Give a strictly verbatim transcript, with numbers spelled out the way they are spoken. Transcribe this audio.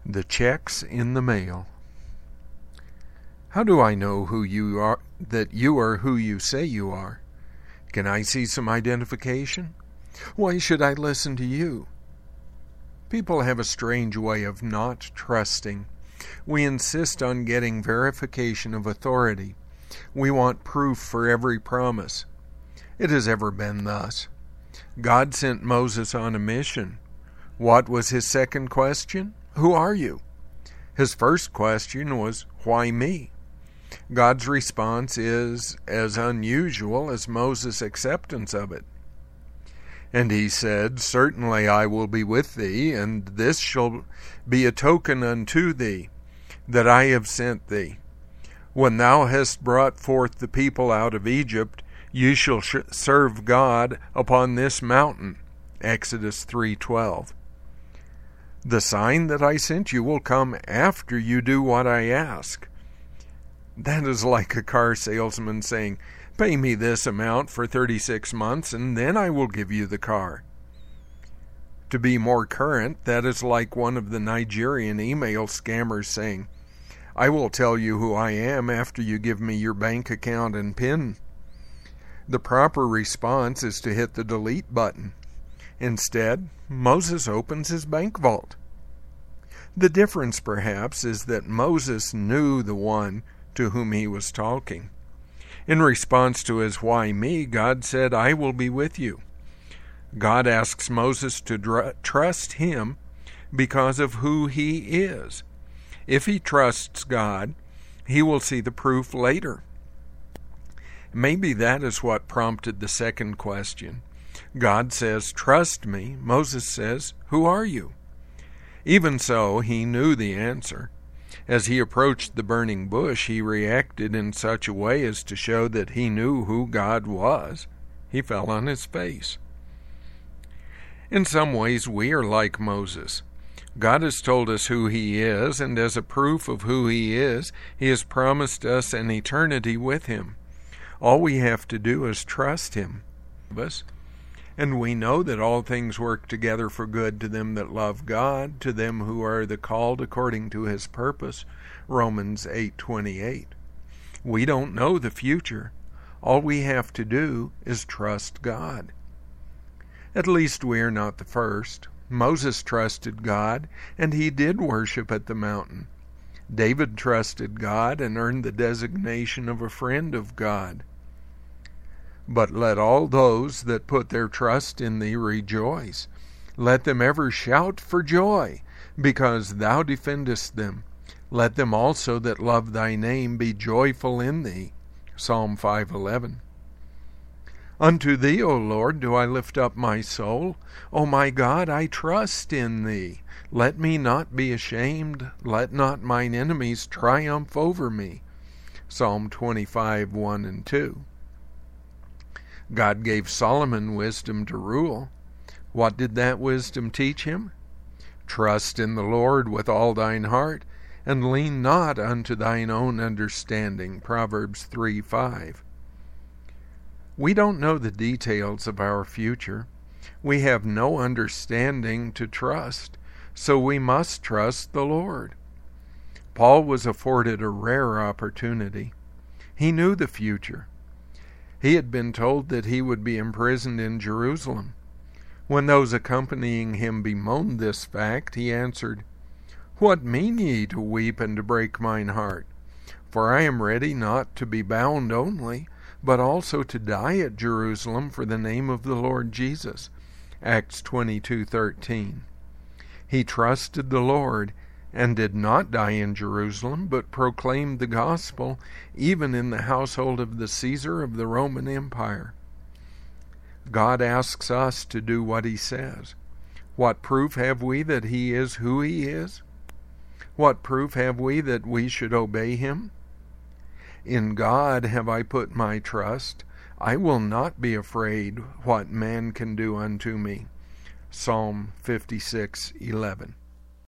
The checks in the mail. How do I know who you are, that you are who you say you are? Can I see some identification? Why should I listen to you? People have a strange way of not trusting. We insist on getting verification of authority. We want proof for every promise. It has ever been thus. God sent Moses on a mission. What was his second question? Who are you? His first question was, why me? God's response is as unusual as Moses' acceptance of it. And he said, certainly I will be with thee, and this shall be a token unto thee, that I have sent thee. When thou hast brought forth the people out of Egypt, ye shall sh- serve God upon this mountain. Exodus three twelve. The sign that I sent you will come after you do what I ask. That is like a car salesman saying, pay me this amount for thirty-six months and then I will give you the car. To be more current, that is like one of the Nigerian email scammers saying, I will tell you who I am after you give me your bank account and PIN. The proper response is to hit the delete button. Instead, Moses opens his bank vault. The difference, perhaps, is that Moses knew the one to whom he was talking. In response to his why me, God said, I will be with you. God asks Moses to dr- trust him because of who he is. If he trusts God, he will see the proof later. Maybe that is what prompted the second question. God says, trust me. Moses says, who are you? Even so, he knew the answer. As he approached the burning bush, he reacted in such a way as to show that he knew who God was. He fell on his face. In some ways, we are like Moses. God has told us who he is, and as a proof of who he is, he has promised us an eternity with him. All we have to do is trust him. And we know that all things work together for good to them that love God, to them who are the called according to his purpose. Romans eight twenty-eight. We don't know the future. All we have to do is trust God. At least we are not the first. Moses trusted God, and he did worship at the mountain. David trusted God and earned the designation of a friend of God. But let all those that put their trust in thee rejoice. Let them ever shout for joy, because thou defendest them. Let them also that love thy name be joyful in thee. Psalm five eleven. Unto thee, O Lord, do I lift up my soul. O my God, I trust in thee. Let me not be ashamed. Let not mine enemies triumph over me. Psalm twenty-five, one and two. God gave Solomon wisdom to rule. What did that wisdom teach him? Trust in the Lord with all thine heart, and lean not unto thine own understanding. Proverbs three five. We don't know the details of our future. We have no understanding to trust, so we must trust the Lord. Paul was afforded a rare opportunity. He knew the future. He had been told that he would be imprisoned in Jerusalem. When those accompanying him bemoaned this fact, he answered, What mean ye to weep and to break mine heart? For I am ready not to be bound only, but also to die at Jerusalem for the name of the Lord Jesus. Acts twenty-two thirteen. He trusted the Lord and did not die in Jerusalem, but proclaimed the gospel even in the household of the Caesar of the Roman Empire. God asks us to do what he says. What proof have we that he is who he is? What proof have we that we should obey him? In God have I put my trust. I will not be afraid what man can do unto me. Psalm fifty-six eleven.